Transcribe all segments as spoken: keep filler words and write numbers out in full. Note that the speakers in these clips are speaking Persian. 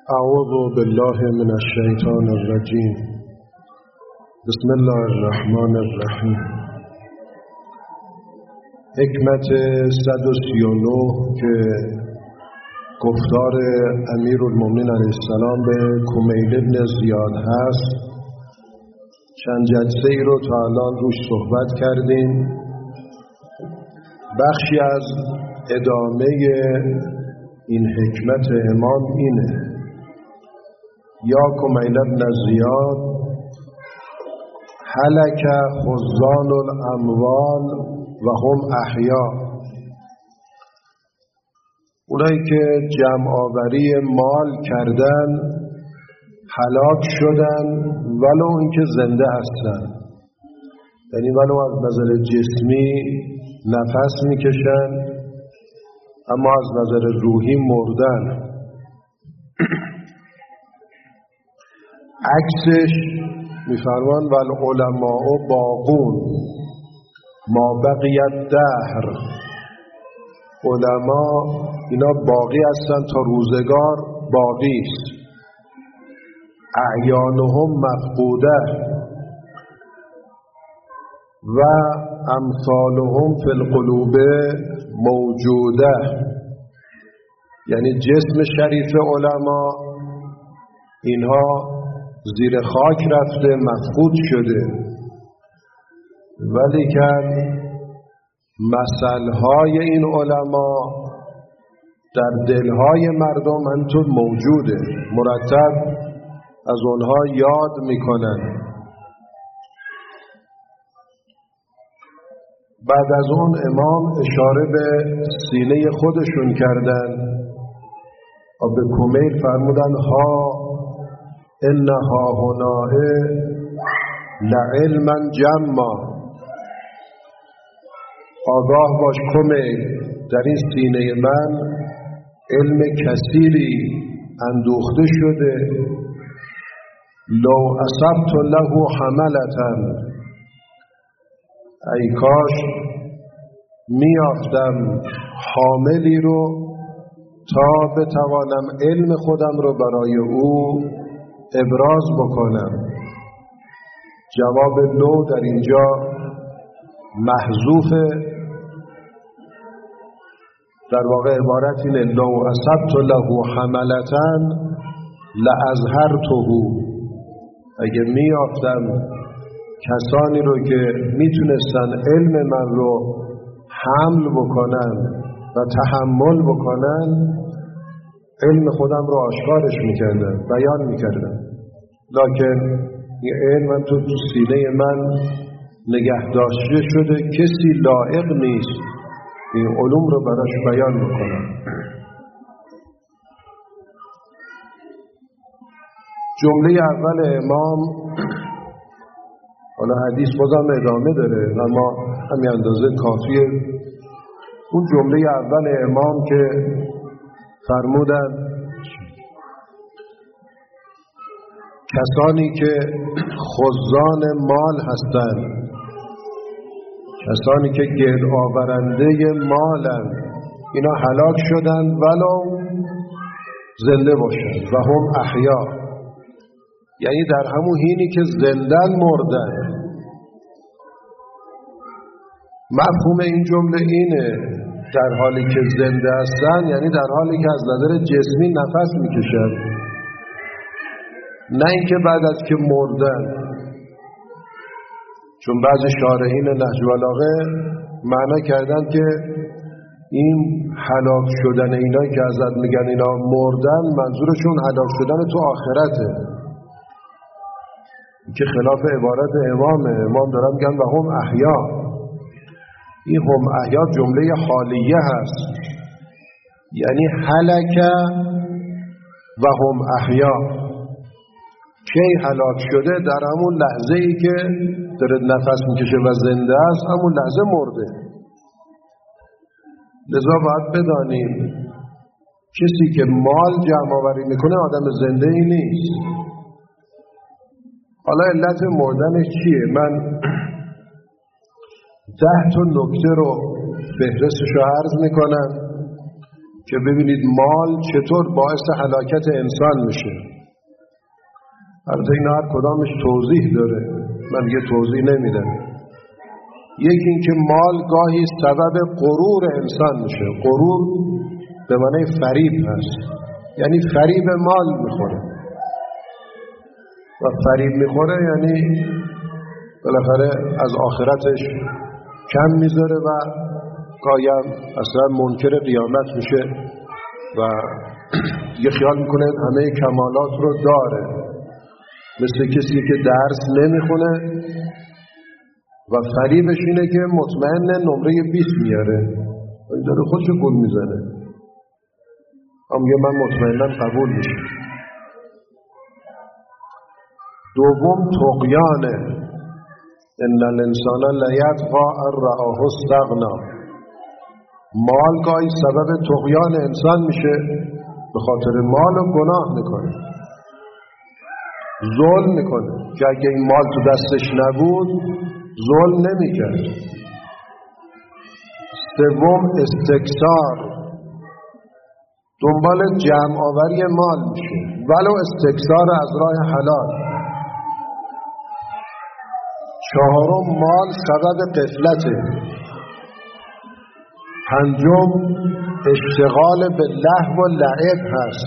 اعوذ بالله من الشیطان الرجیم. بسم الله الرحمن الرحیم. حکمت صد و سی و نه که گفتار امیرالمومنین علیه السلام به کمیل بن زیاد هست، چند جلسه ای رو تا الان روش صحبت کردیم. بخشی از ادامه این حکمت امام اینه: یا کمیل بن زیاد هلک خزان الاموال و هم احیا. اونایی که جمع آوری مال کردن هلاک شدن ولو اینکه زنده هستن، یعنی ولو از نظر جسمی نفس میکشن اما از نظر روحی مردن. عکسش میفرمان والعلماء باقون ما بقیت دهر. علما اینا باقی هستن تا روزگار باقی است. اعیانهم مفقوده و امثالهم فی القلوب موجوده. یعنی جسم شریف علما اینها زیر خاک رفته، مفقود شده، ولی که مثلهای این علما در دلهای مردم همینطور موجوده، مرتب از اونها یاد میکنن. بعد از اون امام اشاره به سینه خودشون کردن و به کمیل فرمودن ها انها هناه لعلما جما. آگاه باش کمیل، در این سینه من علم کثیری اندوخته شده. لو اصبت له حملة، ای کاش میافتم حاملی رو تا بتوانم علم خودم رو برای او ابراز بکنم. جواب لو در اینجا محذوفه، در واقع عبارت اینه: لو اصبت له حملة لازهرته. اگه میافتم کسانی رو که میتونستن علم من رو حمل بکنن و تحمل بکنن، علم خودم رو آشکارش میکردن، بیان میکردن. لکن این علم من تو سینه من نگه داشته شده، کسی لایق نیست این علوم رو براش بیان بکنم. جمله اول امام، حالا حدیث بازم ادامه داره اما همین اندازه کافیه. اون جمله اول امام که فرمودن کسانی که خزان مال هستند، کسانی که گرد آورنده مالند، اینا هلاک شدن ولو زنده باشند. و هم احیا، یعنی در همون حینی که زندن مردن. مفهوم این جمله اینه: در حالی که زنده هستن یعنی در حالی که از نظر جسمی نفس میکشن، نه اینکه بعد از که مردن. چون بعضی شارحین نهج البلاغه معنا کردن که این هلاک شدن اینا که ازت میگن اینا مردن، منظورشون هلاک شدن تو آخرته، که خلاف عبارت امامه. امام دارن میگن و هم احیا. این هم احیا جمله حالیه هست، یعنی هلک و هم احیا. کی هلاک شده؟ در همون لحظه ای که داره نفس میکشه و زنده است، همون لحظه مرده. لذا باید بدانیم کسی که مال جمع آوری میکنه آدم زنده ای نیست. حالا علت مردنش چیه؟ من ده تا نکته رو فهرستش رو عرض میکنم که ببینید مال چطور باعث هلاکت انسان میشه. البته این هر کدامش توضیح داره، من یه توضیح نمیدم. یکی این که مال گاهی سبب غرور انسان میشه. غرور به معنی فریب هست، یعنی فریب مال میخوره و فریب میخوره یعنی بالاخره از آخرتش کم میذاره و گاهی اصلا منکر قیامت میشه و یه خیال میکنه همه کمالات رو داره، مثل کسی که درس نمیخونه و فریبش اینه که مطمئن نمره بیست میاره، این داره خودشو گول میزنه، اما میگه من مطمئنم قبول میشه. دوم طغیانه، ان الانسان لیطغی ان رآه استغنی. مال گاهی سبب طغیان انسان میشه، به خاطر مال و گناه میکنه، ظلم میکنه که اگه این مال تو دستش نبود ظلم نمیکرد. سوم استکثار، دنبال جمع آوری مال میشه ولو استکثار از راه حلال. چهارم مال سبب غفلته. پنجم اشتغال به لهو و لعب هست.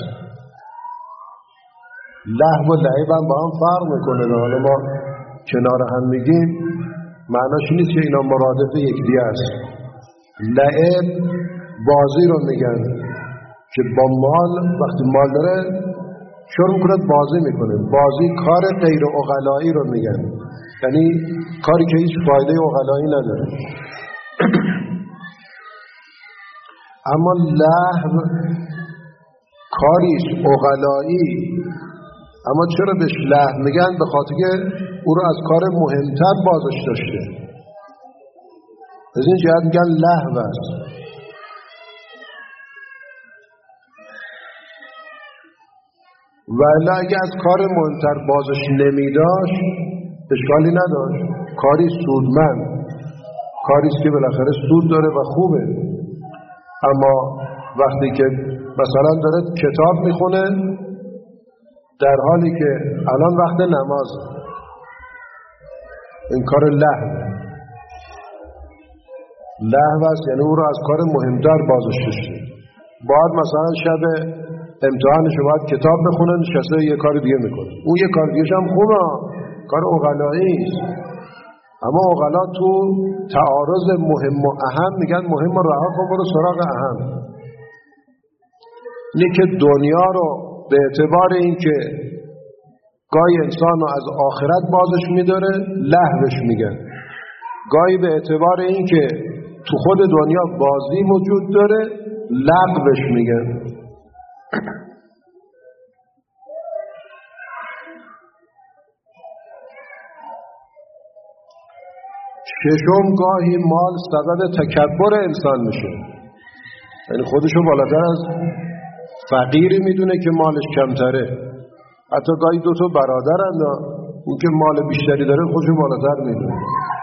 لهو و لعب هم با هم فرق میکنه، حالا ما کنار هم میگیم معناش نیست که اینا مرادف یکدیگه است. لعب بازی رو میگن که با مال، وقتی مال داره شروع میکنه بازی میکنه. بازی کار غیر عقلایی رو میگن، یعنی کاری که هیچ فایده عقلایی نداره. اما لهو کاریش عقلایی، اما چرا بهش لهو میگن؟ به خاطر که او رو از کار مهمتر بازش داشته، از این جهت میگن لهو است. ولی اگه از کار مهمتر بازش نمیداشت اشکالی نداشت، کاری سودمند، کاریست که بالاخره سود داره و خوبه. اما وقتی که مثلا داره کتاب میخونه در حالی که الان وقت نماز، این کار لهو لهو است، یعنی او رو از کار مهمتر بازش داشته. باید مثلا شب امتحانش باید کتاب بخونه، نشسته یه کار دیگه میکنه. اون یه کار دیگه هم خوبه، کار عقلایی است. اما عقلا تو تعارض مهم و اهم میگن مهم و رها کن، برو سراغ اهم. اینه که دنیا رو به اعتبار این که گاهی انسان رو از آخرت بازش میداره لهوش میگن، گاهی به اعتبار این که تو خود دنیا بازی وجود داره لغوش میگن. ششم گاهی مال سبب تکبر انسان میشه، یعنی خودشو بالاتر از فقیری میدونه که مالش کمتره. حتی گاهی دو تا برادرن، اون که مال بیشتری داره خودشو بالاتر میدونه.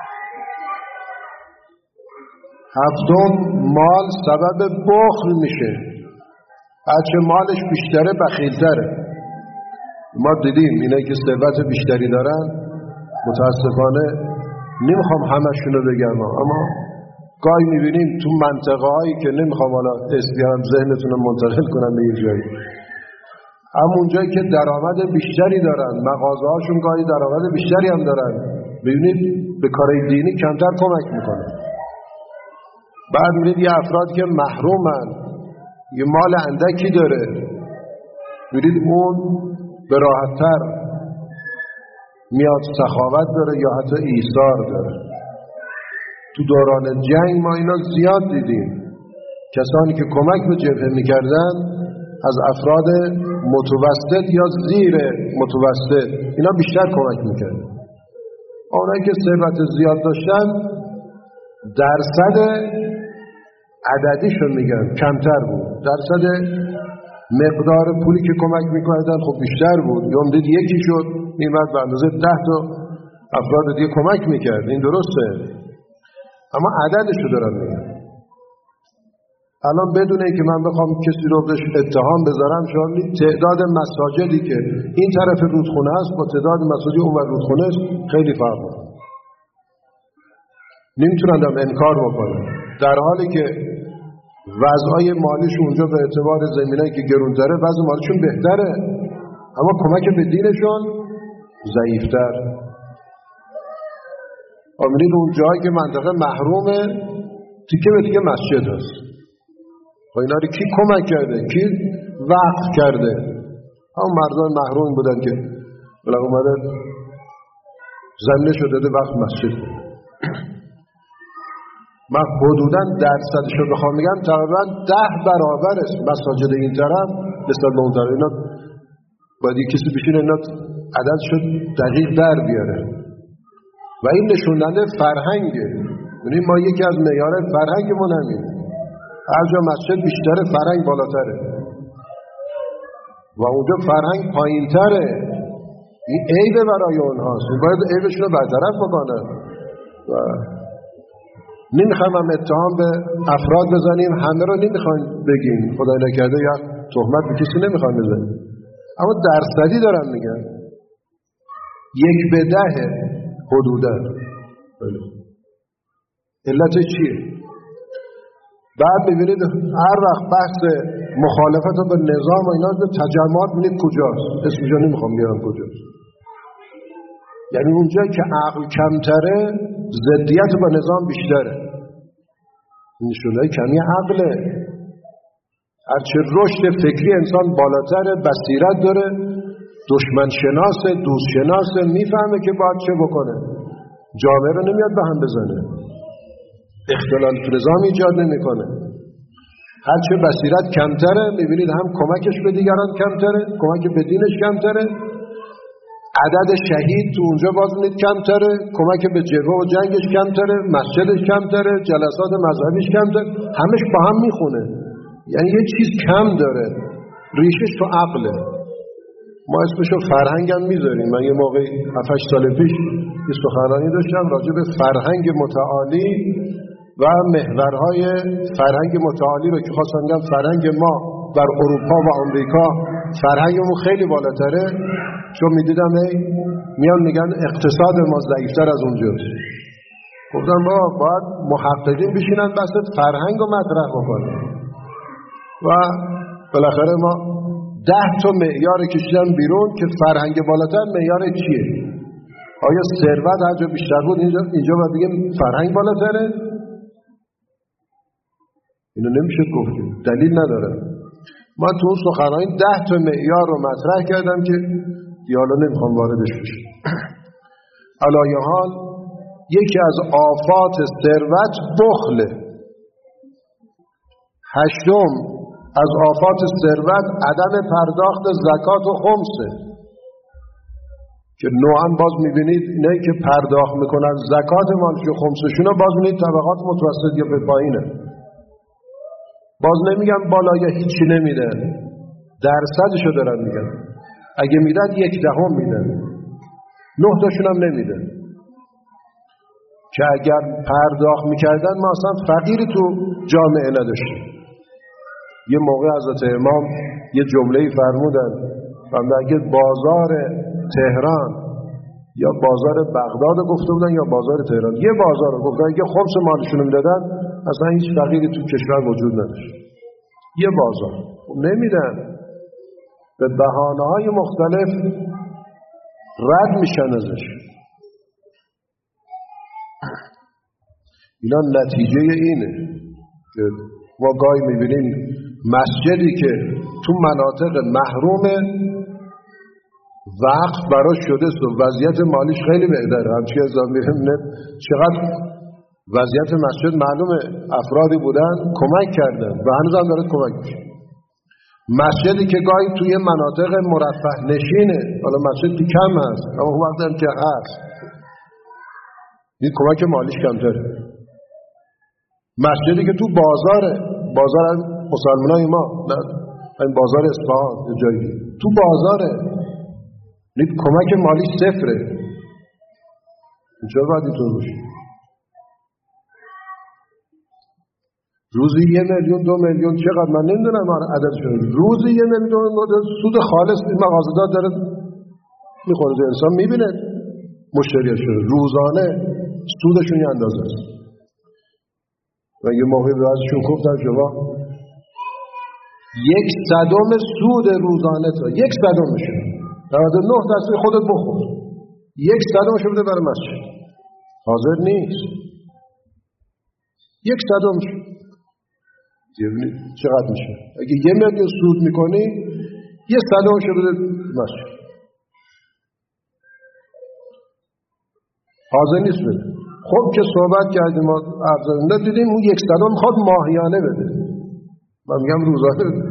هفتم مال سبب بخل میشه، هرچه مالش بیشتره بخیلتره. ما دیدیم اینایی که ثروت بیشتری دارن، متاسفانه نمیخوام همشونو بگم، اما گاهی میبینیم تو منطقه هایی که نمیخوام حالا اسم بیارم ذهنتون رو منتقل کنم به یه جایی، همون جایی که درآمد بیشتری دارن، مغازه هاشون گاهی درآمد بیشتری هم دارن، ببینید به کارهای دینی کمتر کمک میکنن. بعد میبینید یه افراد که محرومن، یه مال اندکی داره، میبینید اون به راحت‌تر میاد سخاوت داره یا حتی ایثار داره. تو دوران جنگ ما اینا زیاد دیدیم، کسانی که کمک به جبهه میکردن از افراد متوسط یا زیر متوسط، اینا بیشتر کمک میکردن. اونایی که ثروت زیاد داشتن درصد عددیشون میگن کمتر بود، درصد مقدار پولی که کمک میکردن خب بیشتر بود. یا دید یکی شد میمد به اندازه ده تا افراد دیگه کمک میکرد، این درسته، اما عددشو دارن میگن. الان بدون اینکه من بخوام کسی رو بهش اتهام بذارم، شاید تعداد مساجدی که این طرف رودخونه است با تعداد مساجد اون ور رودخونه است خیلی فرق داره. نمیتونن هم انکار بکنن، در حالی که وضعای مالیش اونجا به اعتبار زمینایی که گرونتره وضع مالیشون بهتره، اما کمک به دینشون ضعیفتر. آمینید اون جایی که منطقه محرومه تیکه به تیکه مسجد هست. و اینا رو کی کمک کرده؟ کی وقف کرده؟ همون مردم محروم بودن که بلا اومده زمینه شده ده وقت مسجد بود. من حدوداً درصدش رو بخوام میگم تقریبا ده برابر است مساجد این طرف نسبت به اون طرف. اینا باید یک کسی بشینه اینا عدد شد دقیق در بیاره و این نشوندنده فرهنگه. یعنی ما یکی از معیار فرهنگمون همین، هر جا مسجد بیشتر فرهنگ بالاتره و اونجا فرهنگ پایینتره. این عیبه برای اونهاست، این باید عیبشون رو برطرف بکنن. و نمیخوایم هم اتهام به افراد بزنیم، همه رو نمیخوایم بگیم، خدای نکرده یا تهمت به کسی نمیخوایم بزنیم، اما درصدی دارم میگن یک به ده حدودا. علت چیه؟ بعد ببینید هر وقت بحث مخالفت با نظام و اینا به تجمعات میبینید کجاست، اسمشو نمیخوام بیارم کجاست. یعنی اونجایی که عقل کمتره ضدیت با نظام بیشتره. نشونه کمی عقله. هرچه رشد فکری انسان بالاتره، بصیرت داره، دشمن شناسه، دوست شناسه، میفهمه که باید چه بکنه، جامعه رو نمیاد به هم بزنه، اختلال تو نظام ایجاد نمیکنه. هرچه بصیرت کمتره میبینید هم کمکش به دیگران کمتره، کمک به دینش کمتره، عدد شهید تو اونجا باز میدید کمتره، کمک به جبهه و جنگش کمتره، مسجدش کمتره، جلسات مذهبیش کمتره، همش با هم میخونه. یعنی یه چیز کم داره، ریشش تو عقله. ما اسمشو فرهنگ هم میذاریم. من یه موقعی هفت هشت سال پیش یه سخنرانی داشتم راجع به فرهنگ متعالی و محورهای فرهنگ متعالی رو که خواستم بگم فرهنگ ما در اروپا و آمریکا فرهنگمون خیلی بالاتره، چون میدیدم ای میان میگن اقتصاد ما ضعیفتر از اونجاست. گفتم بابا باید محققین بشینن بحث فرهنگ رو مطرح بکنن و بالاخره ما ده تا معیار کشیدن بیرون که فرهنگ بالاتر معیار چیه؟ آیا ثروت هر جا بیشتر بود اینجا اینجا باید بگیم فرهنگ بالاتره؟ اینو نمیشه گفتیم، دلیل نداره. ما تو اون سخنرانی ده تا معیار رو مطرح کردم که دیالا نمیخوام واردش بشم. علایه حال یکی از آفات ثروت بخله. هشتم از آفات ثروت عدم پرداخت زکات و خمسه که نوعا باز میبینید اینایی که پرداخت میکنن زکات مالش و خمسشون رو باز میبینید طبقات متوسط یا به پایینه. باز نمیگم بالا یا هیچی نمیدن، درصدشو دارن میگن. اگه میدن یک دهم میدن، نه تاشون هم نمیدن. که اگر پرداخت میکردن ما اصلا فقیری تو جامعه نداشتیم. یه موقع حضرت امام یه جمله‌ای فرمودن و اگه بازار تهران یا بازار بغداد گفته بودن یا بازار تهران، یه بازار رو گفتن که خمس مالشون میدادن اصلا هیچ فقیری تو کشور وجود نداشت. یه بازار نمیدن، به بهانه‌های مختلف رد میشن ازش. اینا نتیجه اینه که ما گاهی میبینیم مسجدی که تو مناطق محروم وقف براش شده است و وضعیت مالیش خیلی بهتره، همچی از میرم چقدر وضعیت مسجد معلومه، افرادی بودن کمک کردن و هنوز هم داره کمک میشه. مسجدی که گاهی توی مناطق مرفه نشینه، حالا مسجد که کم هست اما وقت هم که هست این کمک مالیش کمتره. مسجدی که تو بازاره، بازار هم مسلمانای ما، نه این بازار اصفهان جایی تو بازاره، این کمک مالیش صفره. چرا باید اینطور باشه؟ روزی یه میلیون دو میلیون چقدر من نمیدونم عددشون، روزی یه میلیون دو سود خالص این مغازه‌دار داره میخوره. انسان میبینه مشتریاشون روزانه سودشون یه اندازه است. و یه موقعی به ازشون گفتن شما یک صدم سود روزانه تا یک صدمشون نود و نه درصد خودت بخور، یک صدمش بده برای مسجد، حاضر نیست. یک صدمش ببینید چقدر میشه. اگه یه میلیون سود میکنی یه صدمش بده مسجد، حاضر نیست بده. خب که صحبت کردیم ما ارزنده دیدیم اون یک صدم میخواد ماهیانه بده، من میگم روزانه بده.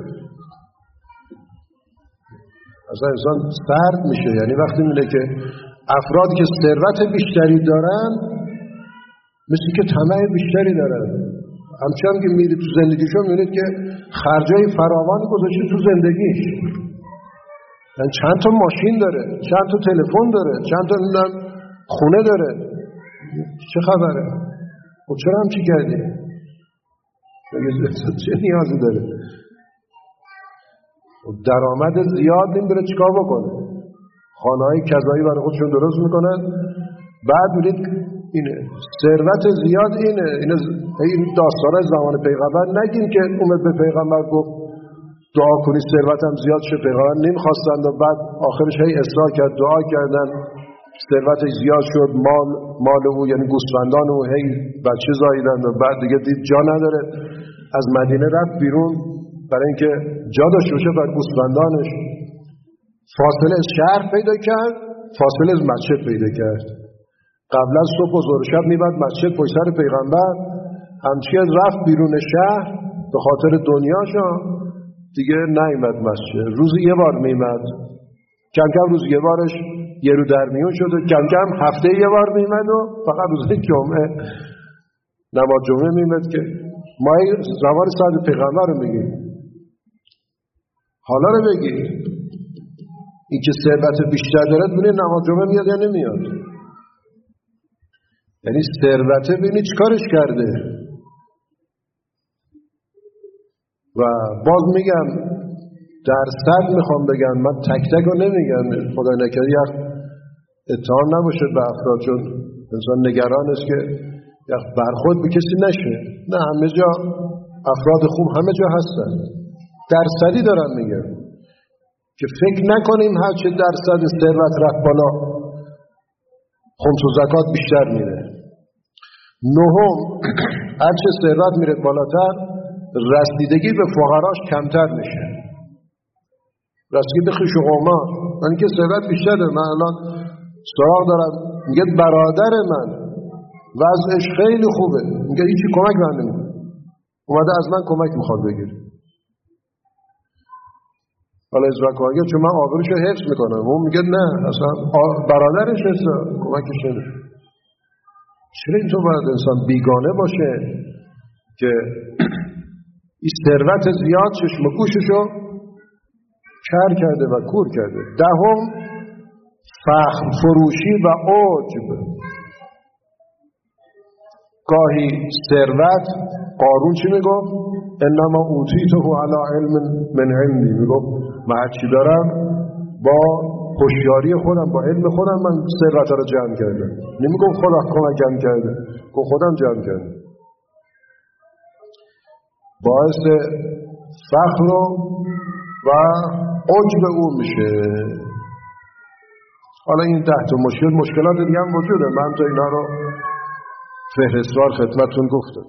اصلا انسان سرد میشه. یعنی وقتی میگه که افرادی که ثروت بیشتری دارن مثل که طمع بیشتری دارن، همچنان که میرید تو زندگیشون میبینید که خرجای فراوان گذاشته تو زندگیش. یعنی چند تا ماشین داره، چند تا تلفن داره، چند تا خونه داره. چه خبره؟ خب چرا همچی کردی؟ چه نیازی داره؟ درآمد زیاد نمیدونه چیکار بکنه، خانه‌های کذایی برای خودشون درست میکنن. بعد میرید اینه ثروت زیاد اینه اینه این داستانای زمان پیغمبر نگین که اومد به پیغمبر گفت دعا کنی ثروتم زیاد شه، پیغمبر نمیخواستند و بعد آخرش هی اصرار کرد، دعا کردن، ثروتش زیاد شد، مال مال او یعنی گوسفندان او هی بچه زاییدند و بعد دیگه دید جا نداره، از مدینه رفت بیرون برای اینکه جا داشته باشه بر گوسفندانش. فاصله از شهر پیدا کرد، فاصله از مسجد پیدا کرد. قبلا صبح و ظهر شب میبرد مسجد پشت سر پیغمبر، همچین رفت بیرون شهر به خاطر دنیاشا دیگه نیامد مسجد. روزی یه بار میمد، کم کم روز یه بارش یه رو در میون شد و کم کم هفته یه بار میمد و فقط روز جمعه نماز جمعه میمد. که ما زمان ساعت پیغمبر رو میگیم، حالا رو بگیر این که ثروت بیشتر داره ببینید نماز جمعه میاد یا نمیاد. یعنی ثروت ببینید چیکارش کرده. و باز میگم درصد میخوام بگم، من تک تک رو نمیگم، خدا نکرده یک اتهام نباشه به افراد، چون انسان نگران است که یک برخورد به کسی نشه. نه، همه جا افراد خوب همه جا هستن. درصدی دارم میگم که فکر نکنیم هر چه درصد ثروت رفت بالا خمس و زکات بیشتر میره. نهم، هر چه ثروت میره بالاتر رسیدگی به فقراش کمتر میشه. رسیدگی به خویش و قوما. من که ثروت بیشتر دارم، من الان سراغ دارم، میگه برادر من وضعش خیلی خوبه، میگه هیچی کمک من نمیکنه، اومده از من کمک میخواد بگیر. حالا از وکاگه چون من آبروشو حفظ میکنم، اون میگه نه اصلا برادرش هست کمکش نمیشه. چرا اینطور باید انسان بیگانه باشه که این ثروت زیاد چشم و گوششو کر کرده و کور کرده. دهم، فخر فروشی و عجب. گاهی ثروت، قارون چی میگفت؟ انما اوتیته علی علم من عندی، میگفت من هرچی دارم با هوشیاری خودم با علم خودم من ثروت رو جمع کردم. نمیگفت خدا کمکم کرده، گفت خودم جمع کردم. باعث فخر و عجب او میشه. حالا این ده تا مشکل مشکلات دیگه هم وجوده، من تا اینا رو فهرستوار خدمتتون گفتم.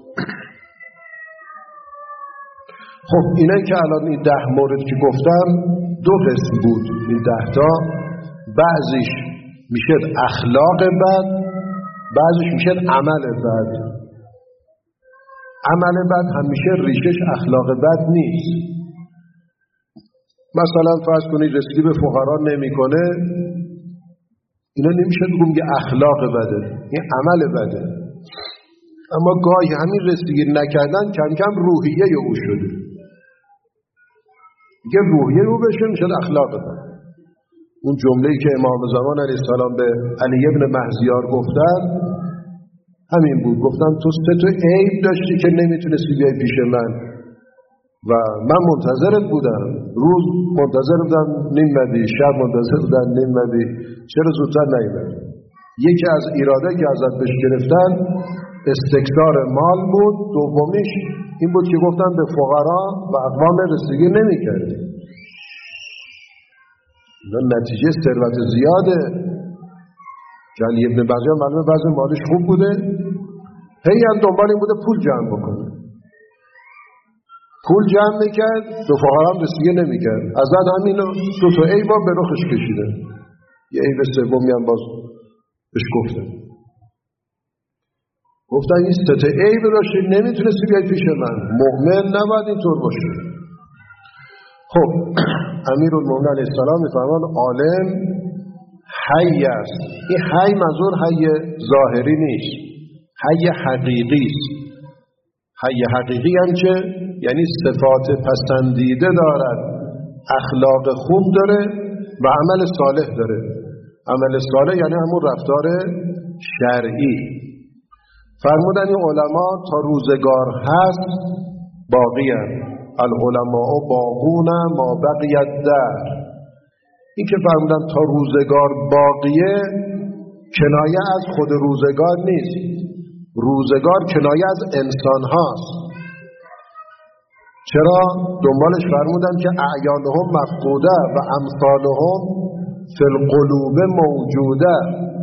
خب اینه که الان این ده مورد که گفتم دو قسم بود. این ده تا بعضیش میشه اخلاق بد، بعضیش میشه عمل بد. عمل بد همیشه ریشش اخلاق بد نیست. مثلا فرض کنید رسیدگی به فقرا نمیکنه، اینا نمیشه بگم که اخلاق بده، این عمل بده. اما گاهی همین رسیدگی نکردن کم کم روحیه او شده، دیگه روحیه او بشه میشه اخلاق بده. اون جمله‌ای که امام زمان علیه السلام به علی ابن مهزیار گفتن، همین بود. گفتم تو سه تا عیب داشتی که نمیتونستی بیای پیش من و من منتظرت بودم. روز منتظر بودم نیمدی، شب منتظر بودم نیمدی، چرا زودتر نیومدی؟ یکی از ایراده که ازت بهش گرفتن استکثار مال بود. دومیش این بود که گفتن به فقرا و اقوام رسیدگی نمی‌کردی. اینا نتیجه ثروت زیاده. که علی ابن بجا معلومه بعضی مالش خوب بوده، هی هم دنبال این بوده پول جمع بکنه، پول جمع میکرد، به فقرا هم رسیدگی نمیکرد. ازن همین دو تا عیبا به رخش کشیده. یه عیب سومی هم باز بهش گفتن گفتن این سه تا عیب داشتی نمیتونستی بیای پیش من. مؤمن نباید اینطور باشه. خب امیرالمومنین علیه السلام میفرمان عالم حی است. این حی منظور حی ظاهری نیست، حی حقیقی است. حی حقیقی هم چه؟ یعنی صفات پسندیده دارد، اخلاق خوب داره و عمل صالح داره. عمل صالح یعنی همون رفتار شرعی. فرمودن این علما تا روزگار هست باقی هست. العلماء باقون ما بقیت در. این که فرمودن تا روزگار باقیه کنایه از خود روزگار نیست. روزگار کنایه از انسان هاست. چرا؟ دنبالش فرمودن که اعیانهم مفقوده و امثالهم فی القلوب موجوده.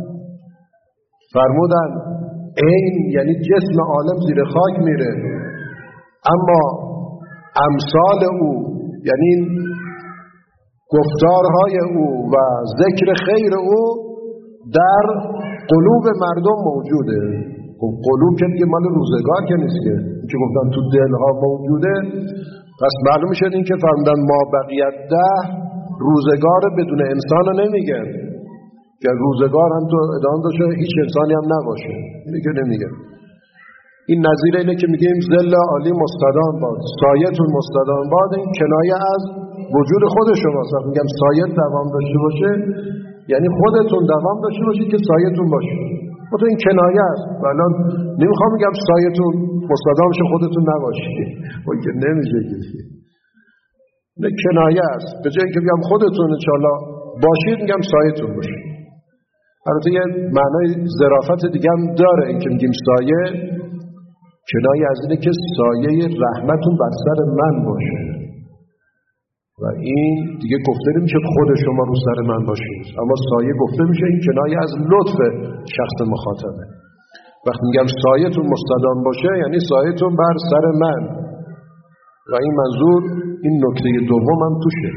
فرمودن این یعنی جسم عالم زیر خاک میره، اما امثال او یعنی گفتارهای او و ذکر خیر او در قلوب مردم موجوده. خب قلوب که دیگه مال روزگار که نیست که که گفتن تو دلها موجوده. پس معلوم شد این که فرمودن ما بقیت ده روزگار بدون انسان رو نمیگن، که روزگار هم تو ادامه داشته هیچ انسانی هم نباشه، اینه که نمیگن. این نظیر اینه که میگیم ظل عالی مستدام باد، سایتون مستدام باد. این کنایه از وجود خود شماست. میگم سایت دوام داشته باشه یعنی خودتون دوام داشته باشید که سایتون باشه. تو این کنایه است. الان نمیخوام میگم سایتون مستدام شه خودتون نباشید، اون که نمیشه که نه، کنایه است. به جای اینکه بگم خودتون انشالله باشید میگم سایتون باشید. البته یه معنای ظرافت دیگه هم داره این که میگیم سایه، کنایه از اینه که سایه رحمتون بر سر من باشه و این دیگه گفته نمیشه خود شما رو سر من باشید، اما سایه گفته میشه این کنایه از لطف شخص مخاطبه. وقتی میگم سایتون مستدام باشه یعنی سایتون بر سر من و این منظور این نکته دوم هم توشه.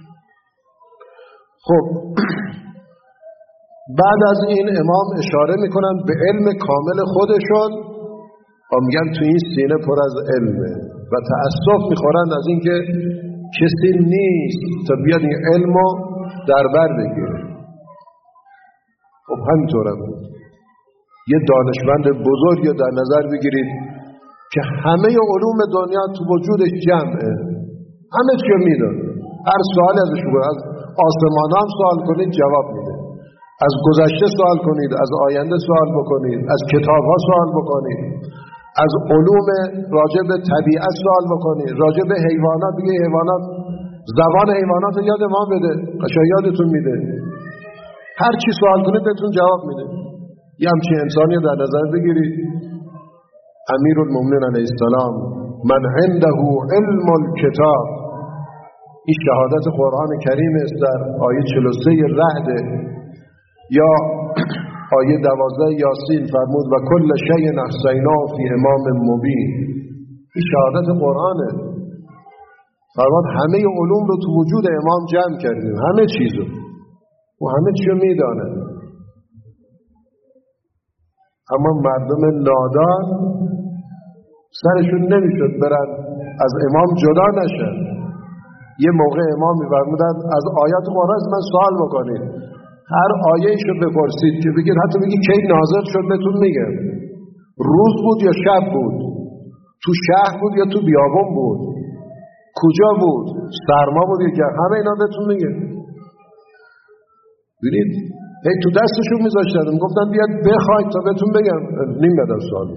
خب بعد از این امام اشاره میکنن به علم کامل خودشون و میگن تو این سینه پر از علمه و تأسف میخورند از اینکه کسی نیست تا بیاد این علمو در بر بگیره. خب همینطور هم بود. یه دانشمند بزرگ رو در نظر بگیرید که همه علوم دنیا تو وجودش جمعه، همه چی رو میدونه، هر سوالی ازش بگید، از آسمان هم سوال کنید جواب میده، از گذشته سوال کنید، از آینده سوال بکنید، از کتاب ها سوال بکنید، از علوم راجع به طبیعت سوال بکنید، راجع به حیوانات بگید حیوانات زبان حیوانات رو یاد ما بده، قشنگ یادتون میده، هر چی سوال کنید بهتون جواب میده. یه همچین انسانی در نظر بگیرید. امیرالمومنین علیه السلام من عنده علم الکتاب، این شهادت قرآن کریم است در آیه چهل و سه رعد، یا آیه دوازده یاسین فرمود و کل شیء احصیناه فی امام مبین. این شهادت قرآنه. فرمود همه علوم رو تو وجود امام جمع کردیم، همه چیزو، و همه چیو میدانه. اما مردم نادان سرشون نمیشد برن از امام جدا نشن. یه موقع امام میفرمودن از آیات قرآن من سوال بکنید، هر آیه ایشو بپرسید که بگید، حتی بگید کی نازل شد بهتون میگم، روز بود یا شب بود، تو شهر بود یا تو بیابان بود، کجا بود، سرما بود یا گرم، همه اینا بهتون میگه. ببینید هی تو دستشون میذاشتن، گفتن بیاد بخواید تا بهتون بگم. نیم بدن سوال.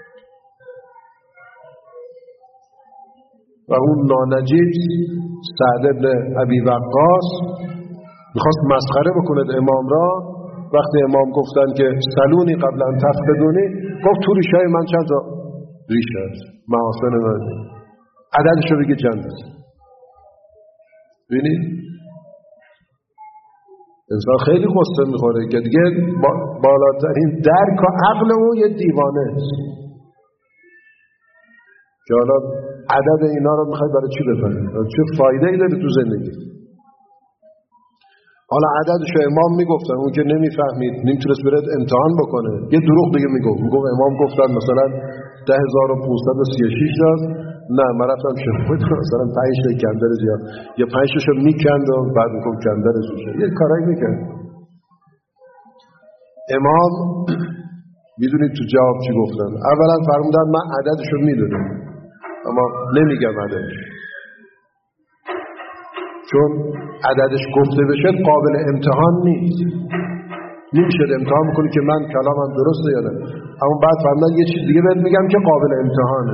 و اون نانجیب سعد ابن ابی وقاص میخواست مسخره بکنه امام را. وقتی امام گفتن که سلونی قبل ان تفقدونی، گفت تو ریشای من چند تا ریشه هست، محاسن من، عددش رو بگه جمع بزن. ببینید انسان خیلی قصه میخوره که دیگه بالاترین درک و عقل او یه دیوانه است که حالا عدد اینا رو میخوای برای چی بفهمی؟ چه فایده ای داره تو زندگی؟ حالا عددشو امام میگفتن، اون که نمیفهمید نمیتونست بره امتحان بکنه، یه دروغ دیگه میگفت. میگفت امام گفتن مثلا ده هزار و پانصد و سی و شش تا. نه من رفتم شنید مثلا پنج تا کندر زیاد، یا پنج تاشو میکند و بعد میگفت کندر زیاد، یه کارایی میکرد. امام میدونید تو جواب چی گفتن؟ اولا فرمودن من عددشو میدونم اما نمیگم عددش، چون عددش گفته بشه قابل امتحان نیست، نمیشه امتحان بکنی که من کلامم درسته یا نه. اما بعد فرمودن یه چیز دیگه بهت میگم که قابل امتحانه،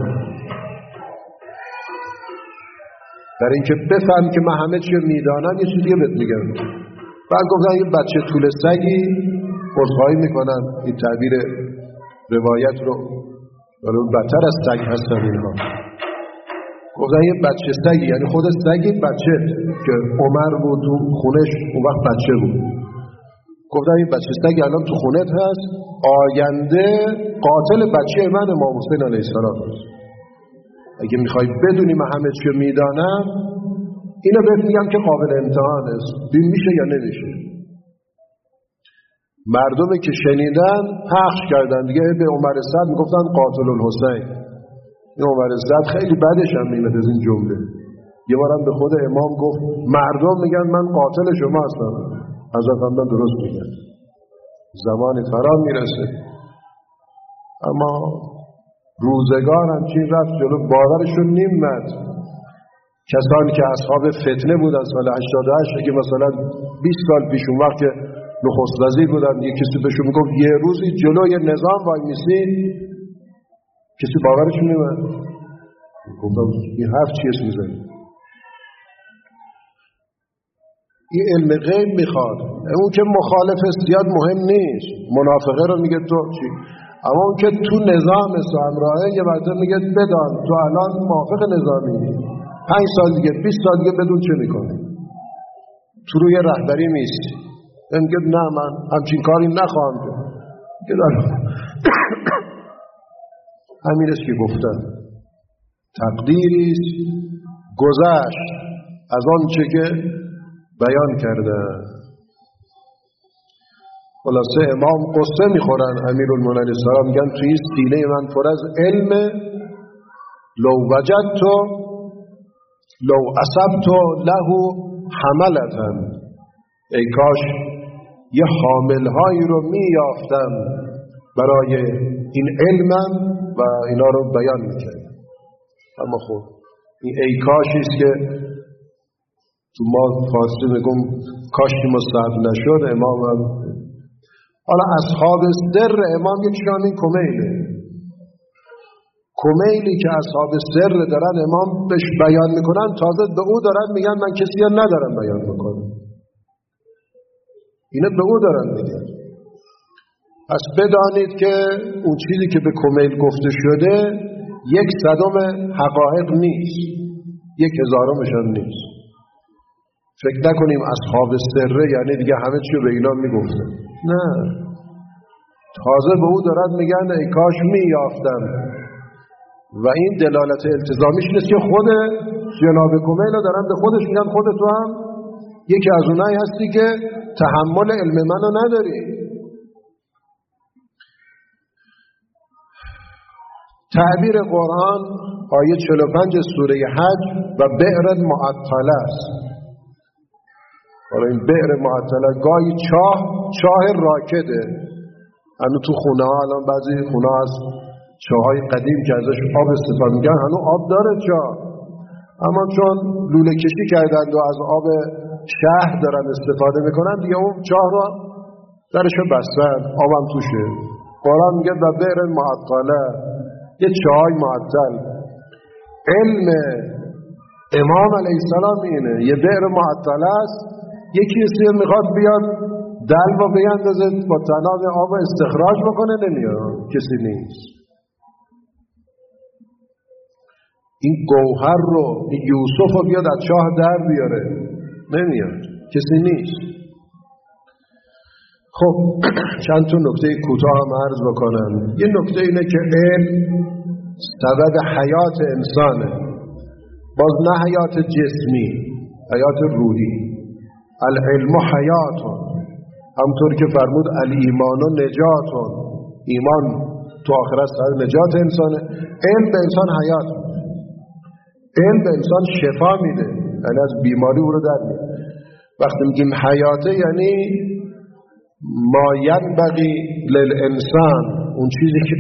در این که بفهم که من همه چی میدانم. یه چیز دیگه بهت میگم. بعد گفتن یه بچه طول سگی عذرخواهی میکنن، این تعبیر روایت رو، ولی اون بدتر از سگ هستن اینها. گفتن یه بچه سگی، یعنی خود سگی بچه که عمر بود تو خونش اون وقت بچه بود. گفتن یه بچه سگی الان تو خونت هست، آینده قاتل بچه من امام حسین علیه السلام هست. اگه میخوای بدونی من همه چی میدانم، اینو بهت میگم که قابل امتحان است، ببین میشه یا نمیشه. مردمی که شنیدن پخش کردن دیگه، به عمر سعد میگفتن قاتل الحسین. این عمر سعد خیلی بدش هم میاد از این جمله. یه بارم به خود امام گفت مردم میگن من قاتل شما هستم. حضرت فرمودن درست میگن، زمانی فرا میرسه. اما روزگار همچین رفت جلو، باورشون نیمد. کسانی که اصحاب فتنه بودن سال هشتاد و هشت، که مثلا بیست سال پیش اون وقت که نخست وزیر بودن، یه کسی بهشون میگفت یه روزی جلوی نظام وای میسی، کسی باورشون نیمد. گفتم این حرف چیه میزنی؟ این علم غیب میخواد. اون که مخالف زیاد مهم نیست، منافقه رو میگه تو چی، اما اون که تو نظام همراهه یه وقت میگه بدان تو الان موافق نظامی، پنج سال دیگه بیست سال دیگه بدون چه میکنی، تو روی رهبری میست. میگه نه من همچین کاری نخواهم کرد. همین است که گفتن تقدیریست گذشت از آن چه که بیان کرده. خلاصه امام قصه میخورن، امیرالمومنین علیه السلام میگن توی سینه من پر از علم، لو وجدت لو اصبت له حملتا، ای کاش یه حاملهایی رو میافتم برای این علمم و اینا رو بیان میکردم. اما خب این ای کاشیست که تو ما فارسی میگم کاشی مستحب نشد. امام هم حالا اصحاب سر امام یکشان این کمیله، کمیلی که اصحاب سر دارن امام بهش بیان میکنن، تازه به او دارن میگن من کسی ها ندارم بیان بکنم، اینه به او دارن میگن. پس بدانید که اون چیزی که به کمیل گفته شده یک صدم حقایق نیست، یک هزارمش هم نیست. فکر نکنیم اصحاب سره یعنی دیگه همه چی به اینا میگفته، نه، تازه به او دارد میگن ای کاش میافتم. و این دلالت التزامیش نیست که خود جناب کمیل دارن به خودش میگن خود تو هم یکی از اونایی هستی که تحمل علم منو نداری. تعبیر قرآن آیه چهل و پنج سوره حج و بئر معطله است. حالا این بئر معطله گاهی چاه چاه راکده. هنو تو خونه ها الان بعضی خونه ها از چاهای قدیم که ازش آب استفاده میکنن هنو آب داره چاه، اما چون لوله کشی کردند و از آب شهر دارن استفاده میکنن دیگه اون چاه رو درشو بستن، آبم توشه. قرآن میگه و بئر معطله، یه چای معطل. علم امام علیه السلام اینه، یه بئر معطله است، یکی کسی میخواد بیاد دلو و بیندازه با تناب آب استخراج بکنه، نمیاد، کسی نیست. این گوهر رو، این یوسف رو بیاد از چاه در بیاره، نمیاد، کسی نیست. خب چند تا نکته کوتاه هم عرض بکنم. یه نکته اینه که علم سبب حیات انسانه، باز نه حیات جسمی، حیات روحی. العلم حیاتون، همطور که فرمود الایمان و نجاتون، ایمان تو آخرت سبب نجات انسانه. علم به انسان حیات میده، علم به انسان شفا میده، یعنی از بیماری او رو در میده. وقتی میگیم حیاته یعنی ما ینبغی للانسان، اون چیزی که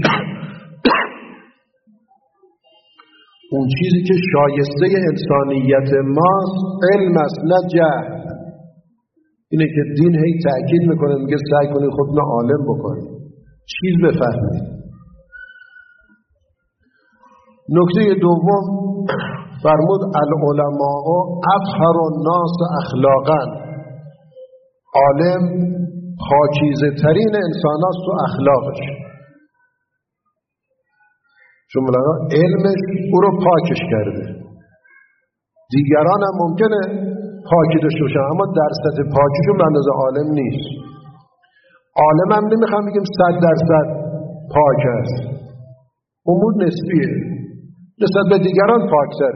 اون چیزی که شایسته انسانیت ماست علم است، نه جهل. اینه که دین هی تأکید میکنه، میگه سعی کنید خودتون عالم بکنید، چیز بفهمید. نکته دوم فرمود العلماء اطهر الناس اخلاقا، عالم پاکیزه ترین انسان هست تو اخلاقش، چون مولانا علمش او رو پاکش کرده. دیگران هم ممکنه پاکی داشته باشن اما در سطح پاکیشون به اندازه عالم نیست. عالم هم نمیخوام بگیم صد درصد پاک است، امور نسبیه، نسبت به دیگران پاکتر.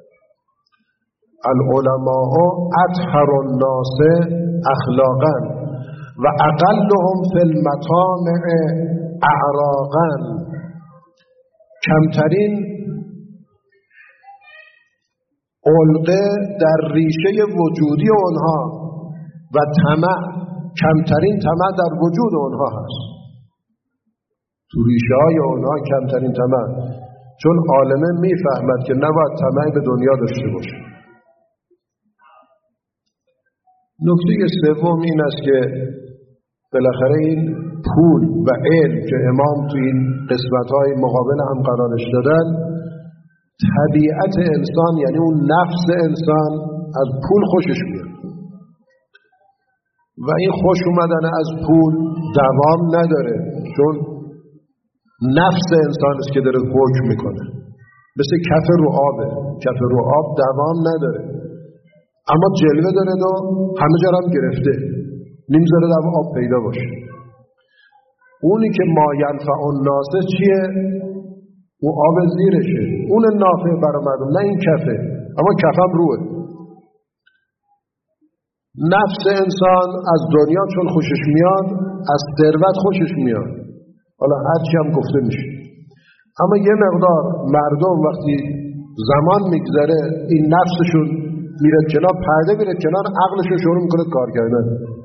العلماء اطهر الناس اخلاقا و اقلهم فی المطامع اعراقا، کمترین علقه در ریشه وجودی آنها و طمع، کمترین طمع در وجود آنها هست، تو ریشه های آنها کمترین طمع، چون عالمه میفهمد که نباید طمع به دنیا داشته باشه. نکته سوم این است که بالاخره این پول و علم که امام تو این قسمت‌های مقابل هم قرارش دادن، طبیعت انسان یعنی اون نفس انسان از پول خوشش میاد و این خوش اومدن از پول دوام نداره، چون نفس انسان است که داره حکم میکنه، مثل کف رو آبه، کف رو آب دوام نداره اما جلوه داره و همه جا هم گرفته، نمیذاره در آب پیدا باشه. اونی که ما ینفع الناس چیه؟ اون آب زیرشه، اون نافع برای مردم، نه این کفه، اما کفم روه. نفس انسان از دنیا چون خوشش میاد، از ثروت خوشش میاد، حالا هرچی هم گفته میشه، اما یه مقدار مردم وقتی زمان میگذره این نفسشون میره کنار، پرده میره کنار، عقلشون شروع میکنه کار کردن.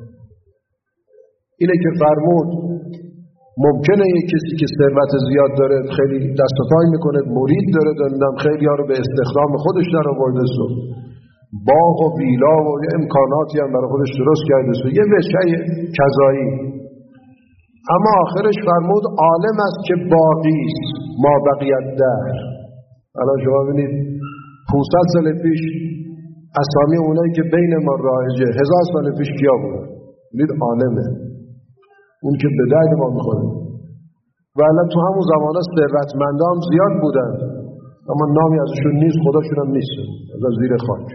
اینه که فرمود ممکنه یک کسی که ثروت زیاد داره، خیلی دست و پای میکنه، مرید داره، دارم خیلی ها رو به استخدام خودش در آورده سو، باغ و ویلا و امکاناتی هم برای خودش درست کرده سو، یه وجه کذایی، اما آخرش فرمود عالم است که باقی است ما بقیت در. الان شما ببینید پانصد سال پیش اسامی اونایی که بین ما رایجه، هزار سال پیش کیا بودن؟ ببینید عالمه، اون که به درد ما میخوره. و الان تو همون زمانه ثروتمندا هم زیاد بودن اما نامی ازشون نیست، خداشون هم نیست، از زیر خاک.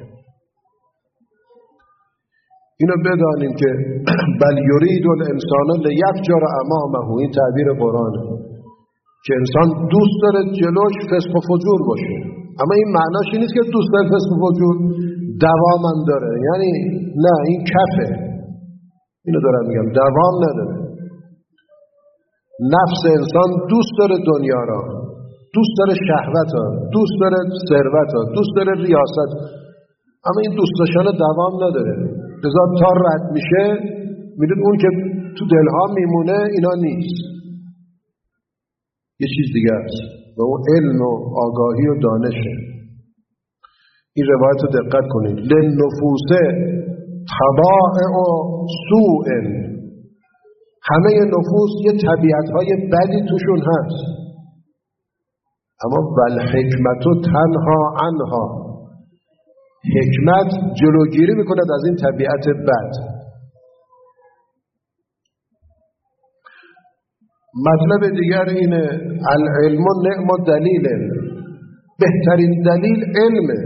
اینو بدانیم که بل یرید الانسان لیفجر امامه، این تعبیر قرآنه که انسان دوست داره جلوش فسق و فجور باشه، اما این معناش نیست که دوست داره فسق و فجور دوام داره، یعنی نه، این کفه، اینو دارم میگم، دوام نداره. نفس انسان دوست داره دنیا را، دوست داره شهوت ها، دوست داره ثروت ها، دوست داره ریاست، اما این دوست داشتن دوام نداره. لذا تا رد میشه میدون اون که تو دلها میمونه اینا نیست، یه چیز دیگه است و اون علم و آگاهی و دانشه. این روایت رو دقت کنید. لنفوس طباع و سوء، همه نفوس یه طبیعت‌های بدی توشون هست، اما والحکمت تنها عنها، حکمت جلوگیری میکند از این طبیعت بد. مطلب دیگر اینه العلم نعم دلیل، بهترین دلیل علمه،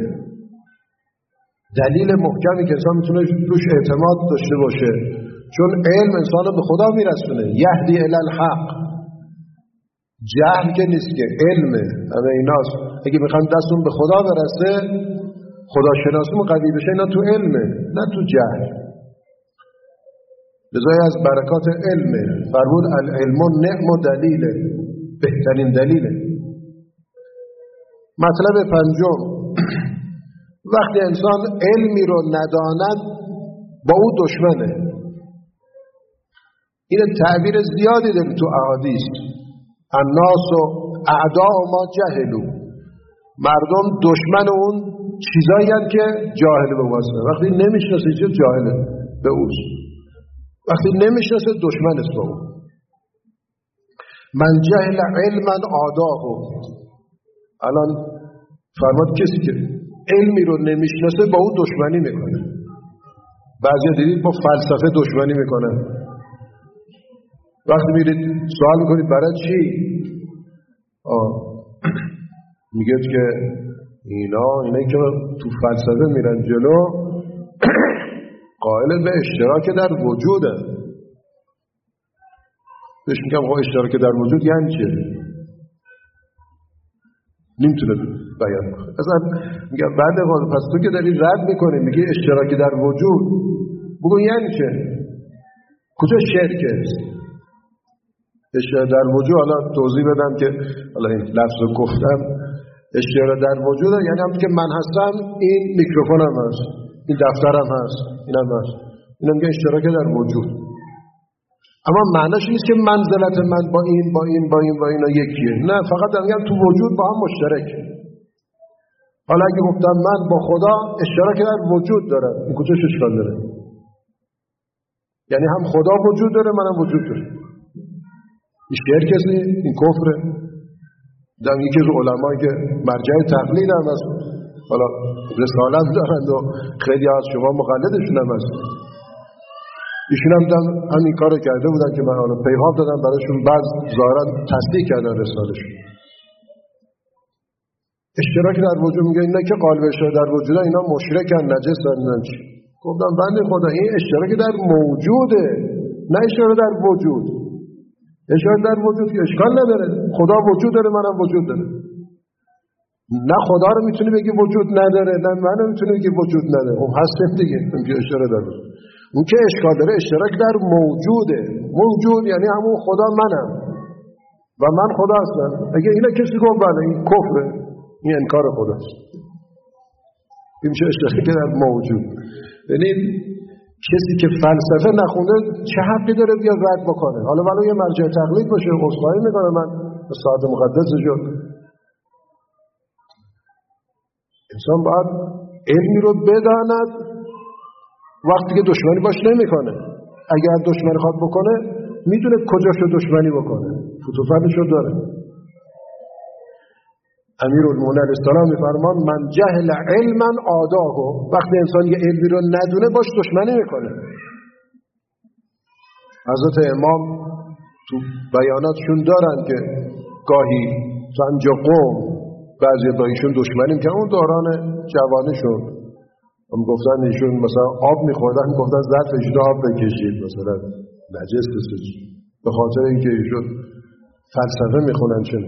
دلیل محکمی که انسان میتونه توش اعتماد داشته باشه، چون علم انسان رو به خدا میرسونه. یهدی الی الحق، جهل که نیست که علمه. همه ایناست. اگه میخوام دستون به خدا برسه، خداشناسیمون قوی بشه، اینا تو علمه نه تو جهل. لذا از برکات علمه. فرمود العلم نعم دلیله، بهترین دلیله. مطلب پنجم، وقتی انسان علمی رو نداند با او دشمنه. این تعبیر زیادی داره تو احادیث. الناس و اعداء ما جهلو، مردم دشمن اون چیزایی هستند که جاهل به واسه. وقتی نمیشناسه چه جاهله به اوست، وقتی نمیشناسه دشمن است با اون. من جهل علما عاداه، الان فرماد کسی که علمی رو نمیشناسه با اون دشمنی میکنه. بعضی دیدید با فلسفه دشمنی میکنن. وقتی میرید سوال میکنید برای چی؟ آه میگه که اینا اینایی که تو فلسفه میرن جلو قائل به اشتراک در وجوده. بهش میگم خب اشتراک در وجود یعنی چه؟ نمیتونه بیان کنه. اصلا میگم بعد وقت پس تو که داری رد میکنی میگی اشتراکی در وجود، بگو یعنی چه؟ کجا شرکه است؟ اشتراک در وجود، حالا توضیح بدم که حالا این لفظ رو گفتم، اشتراک در وجود یعنی هم که من هستم، این میکروفونم هست، این دفترم هست، اینم هست، اینا میگه اشتراک در وجود. اما معنیش نیست که منزلت من با این با این با این با اینا یکیه. نه، فقط میگم تو وجود با هم مشترک. حالا اگه گفتم من با خدا اشتراک در وجود دارم، این کجاش اشکال داره؟ یعنی هم خدا وجود داره، منم وجود دارم. این شرک است، این کفره. دم یکی از علمایی که مرجع تقلید هم هست، حالا رسالت دارند و خیلی از شما مقلدشون هم هست، ایشون هم همین کار کرده بودن که من حالا پیغام دادم براشون، بعض ظاهرا تصدیق کردن رسالشون. اشتراک در وجود میگه اینا که قالب اشتراک در وجود اینا مشرکن، نجسن، نه چی. گفتم بنده خدا این اشتراک در موجوده، نه اشتراک در وجود. اشتراک در وجود که اشکال نداره، خدا وجود داره، منم وجود داره. نه خدا رو میتونی بگی وجود نداره، نه منو میتونی بگی وجود نداره. خب هستیم دیگه، اینکه اشتراک داره. اون که اشکال داره اشتراک در موجوده. موجود یعنی همون خدا منم و من خدا هستم. اگه اینا کسی گفت بله این کفره، این انکار خداست. این میشه اشتراک در موجود. یعنی کسی که فلسفه نخونده چه حقی داره بیا رد بکنه؟ حالا ولی یه مرجع تقلید باشه، عذرخواهی میکنه من به ساعت مقدسه جو. انسان باید علمی رو بداند وقتی که دشمنی باش نمیکنه. اگر دشمنی خواد بکنه میدونه کجاشو دشمنی بکنه، فتوفندشو داره. امیرالمومنین علیه السلام میفرمان من جهل علما عاداه، وقتی انسان یه علمی رو ندونه باش دشمنی میکنه. حضرت امام تو بیاناتشون دارن که گاهی سنج قوم بعضی دایشون دشمنی میکنن، اون دوران جوانیشون هم گفتن ایشون مثلا آب میخوردن، گفتن ظرفش رو آب بکشید، مثلا نجس بسید، به خاطر اینکه ایشون فلسفه میخونن. چون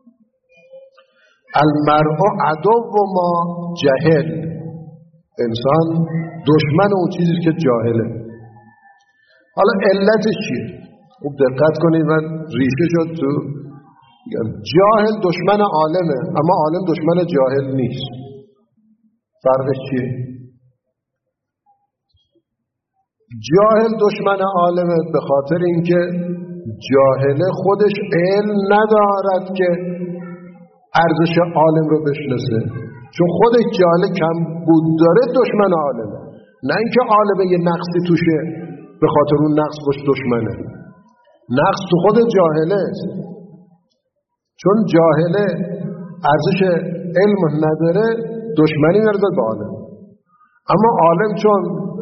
المرء عدو ما جهل، انسان دشمن اون چیزی که جاهله. حالا علتش چیه؟ خوب دقت کنید، من ریشه شد تو جاهل دشمن عالمه، اما عالم دشمن جاهل نیست. فرقش چیه؟ جاهل دشمن عالمه به خاطر اینکه جاهل خودش علم ندارد که ارزش عالم رو بشناسه، چون خودش جاهل کم بود داره دشمن عالمه، نه اینکه عالمه یه نقصی توشه به خاطر اون نقص باش دشمنه. نقص تو خود جاهله است، چون جاهله ارزش علم نداره دشمنی نداره به عالم. اما عالم چون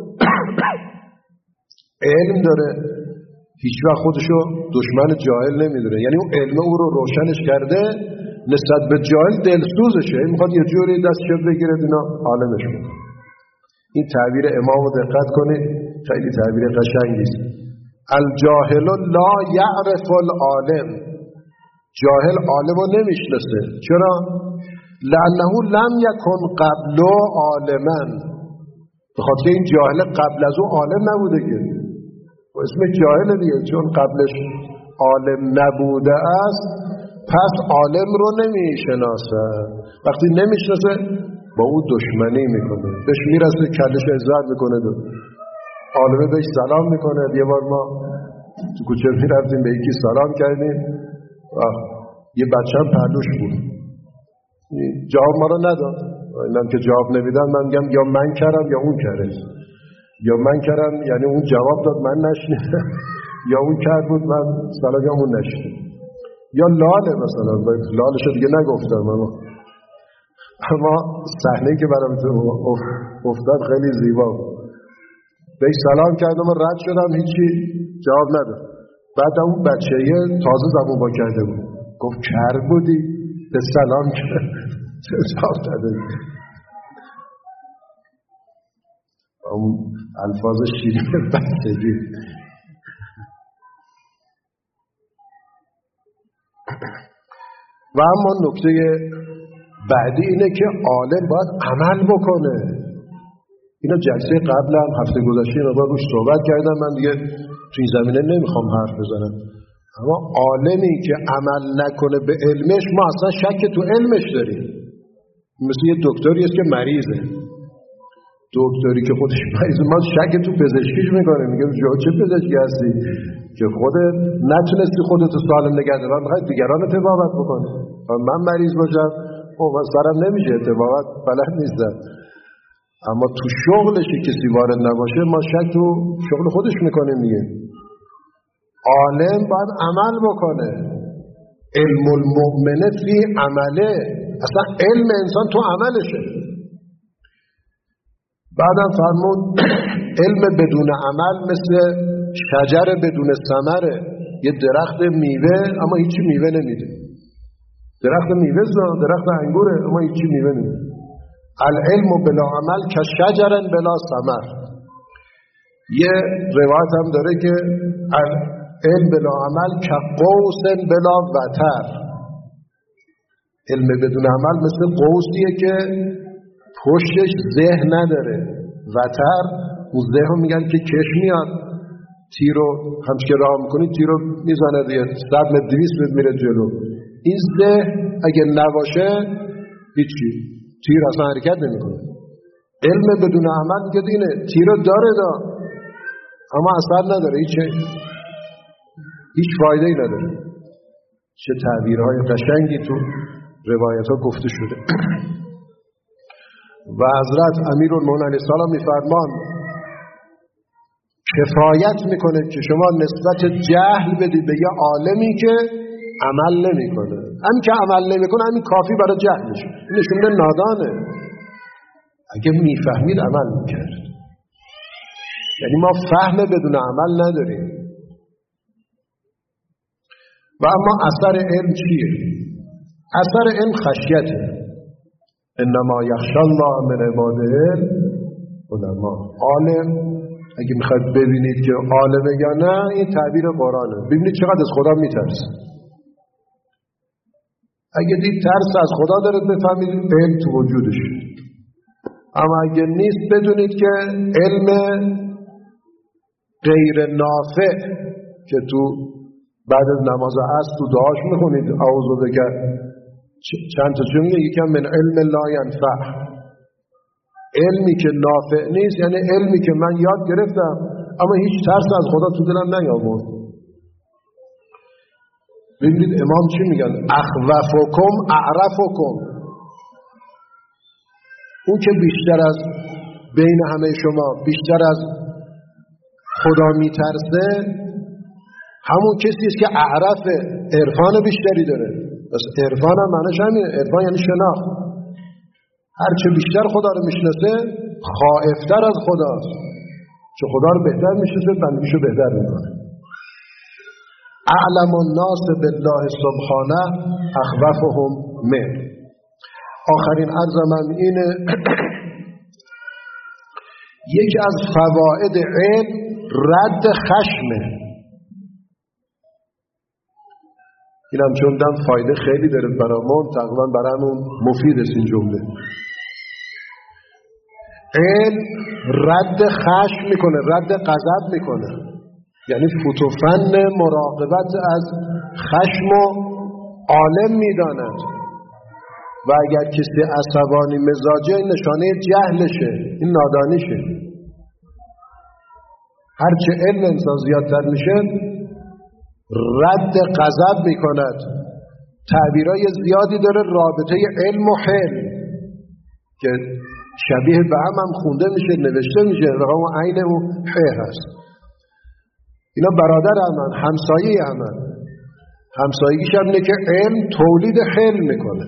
علم داره هیچ وقت خودشو دشمن جاهل نمیدونه، یعنی اون علم او رو روشنش کرده نسبت به جاهل دلسوزشه، میخواد یه جوری دستش بگیره اینا عالمش کنه. این تعبیر امام رو دقت کنید، خیلی تعبیر قشنگی است. الجاهل لا یعرف العالم، جاهل عالم رو نمیشناسه. چرا؟ لانه لم یکن قبل عالما، بخاطر این جاهل قبل از اون عالم نبوده که و اسم جاهل دیگه، چون قبلش عالم نبوده است پس عالم رو نمیشناسه. وقتی نمیشناسه با او دشمنی میکنه، بهش میرسه کلش ازرد میکنه، دو عالمه بهش سلام میکنه. یه بار ما تو کوچه میرفتیم به یکی سلام کردیم، یه بچه هم پهلوش بود، جواب ما رو نداد. اینم که جواب نمیدن من میگم یا من کردم یا اون کرده، یا من کردم یعنی اون جواب داد من نشنیدم، یا اون کرد بود من سلام یا اون نشنیدم، یا لاله مثلا لالشو دیگه نگفتم. اما اما صحنه‌ای که برام افتاد خیلی زیبا بود. بهش سلام کردم و رد شدم، هیچی جواب نداد. بعد اون بچه تازه زبون با کرده بود گفت کر بودی؟ به سلام کرد جواب داده. اون الفاظ شیرین بچگی. و اما نکته بعدی اینه که عالم باید عمل بکنه. اینا جلسه قبل هم هفته گذشته مقدار روش صحبت کردم، من دیگه تو این زمینه نمیخوام حرف بزنم. اما عالمی که عمل نکنه به علمش، ما اصلا شک تو علمش داریم. مثل یه دکتری است که مریضه، دکتری که خودش مریضه ما شک تو پزشکیش میکنه، میگه جو چه پزشکی هستی که خودت نتونستی خودتو سالم نگه داری، میخوای دیگران تبابت بکنی. من مریض باشم او من سرم نمیشه، اتفاقات بلد نیستم. اما تو شغلش کسی وارد نباشه ما شک تو شغل خودش میکنیم دیگه. عالم باید عمل بکنه. علم المؤمن فی عمله، اصلا علم انسان تو عملشه. بعدم فرمود علم بدون عمل مثل شجر بدون ثمره، یه درخت میوه اما هیچی میوه نمیده. درخت میوه زا درخت انگوره اما هیچی میوه نمیده. العلم بلا عمل که شجرن بلا ثمر. یه روایت هم داره که علم بلا عمل که قوس بلا وتر. علم بدون عمل مثل قوسیه که پشتش زه نداره. وتر اون زه رو میگن که کش میاد، تیرو همچه که راه میکنی تیرو میزنه دیگه، صد متر دویست متر میره جلو. این زه اگه نباشه هیچی، تیر اصلا حرکت نمیکنه. علم بدون عمل میگه اینه تیرو داره دا اما اثر نداره، هیچ هیچ فایده ای نداره. چه تعبیرهای قشنگی تو روایت ها گفته شده. و حضرت امیرالمومنین علیه السلام میفرمان کفایت میکنه که شما نسبت جهل بدید به یه عالمی که عمل نمیکنه. همین که عمل نمیکنه همین کافی برای جهلش، این نشون نادانه. اگه میفهمید عمل میکرد. یعنی ما فهم بدون عمل نداریم. و اما اثر علم چیه؟ اثر علم خشیته. انما یخشی الله من عباده العلماء. عالم اگه میخواید ببینید که عالمه یا نه، این تعبیر قرآنه. ببینید چقدر از خدا میترسه. اگه دید ترس از خدا دارد بفهمید علم تو وجودش. اما اگه نیست بدونید که علم غیر نافع که تو بعد از نماز عصر تو دعاش میخونید اعوذ بک چند تا جمله، یکم من علم لا ینفع. علمی که نافع نیست یعنی علمی که من یاد گرفتم اما هیچ ترس از خدا تو دلم نیاورد. ببینید امام چی میگن؟ اخوفکم اعرفکم. اون که بیشتر از بین همه شما بیشتر از خدا میترسه همون کسی است که اعرف عرفان بیشتری داره. پس عرفان هم معنیش همینه. عرفان یعنی شناخت. هرچه بیشتر خدا رو میشناسه خائفتر از خداست، چون خدا رو بهتر میشناسه بندگیشو بهتر میکنه. اعلم الناس بالله سبحانه اخوفهم منه. آخرین عرضم اینه یکی از فواید علم رد خشمه. اینم چون دم فایده خیلی داره برامون، تقریبا برامون مفید است این جمله. علم رد خشم میکنه، رد غضب میکنه، یعنی فتوفن مراقبت از خشم و عالم میداند. و اگر کسی عصبانی مزاجه این نشانه جهلشه، این نادانیشه. هرچه علم انسان زیادتر میشه رد غضب میکند. تعبیرای زیادی داره رابطه علم و حلم که شبیه به هم هم خونده میشه، نوشته میشه، رقم عین اون ح هست. اینا برادر همن، همسایه همن. همسایگیش هم اینه که علم تولید حلم میکنه.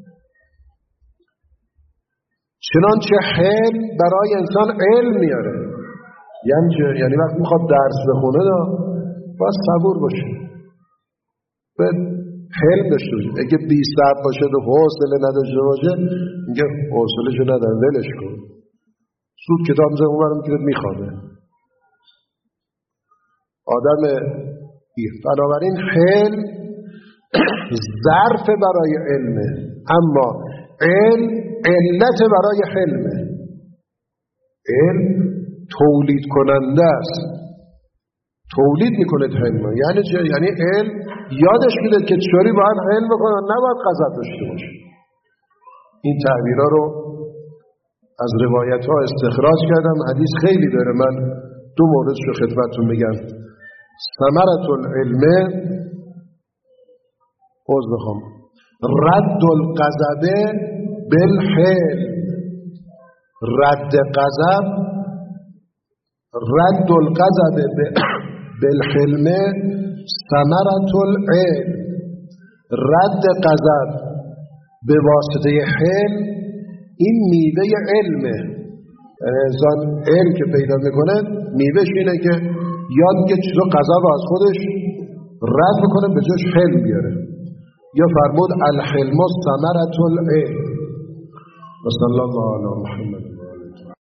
چنانچه حلم برای انسان علم میاره. یعنی یعنی وقتی میخواد درس بخونه دا باید صبور باشه، باید حلم داشته باشه. اگه بی صبر باشه و حوصله نداشته باشه میگه حوصله‌شو ندارم ولش کن، سود کتاب میزنه اونورم که میخوابه آدم. بنابراین حلم ظرف برای علمه، اما علم علت برای حلمه. علم تولید کننده است، تولید میکنه حلم. یعنی چه؟ یعنی علم یادش میده که چطوری باید حلم بکنه، نباید غضب داشته باشه. این تعبیرها رو از روایت ها استخراج کردم. حدیث خیلی داره، من دو موردش رو خدمتتون میگم. ثمرة العلم عوض بخوام رد الغضب بالحلم. رد غضب رد الغضب بالحلم ثمرة العلم. رد غضب به واسطه حلم این میوه علمه. یعنی انسان علم که پیدا میکنه میوهش اینه که یاد که چیزا غضب از خودش رد میکنه به جاش حلم بیاره. یا فرمود الحلم ثمرة العلم. و صلی الله علی محمد.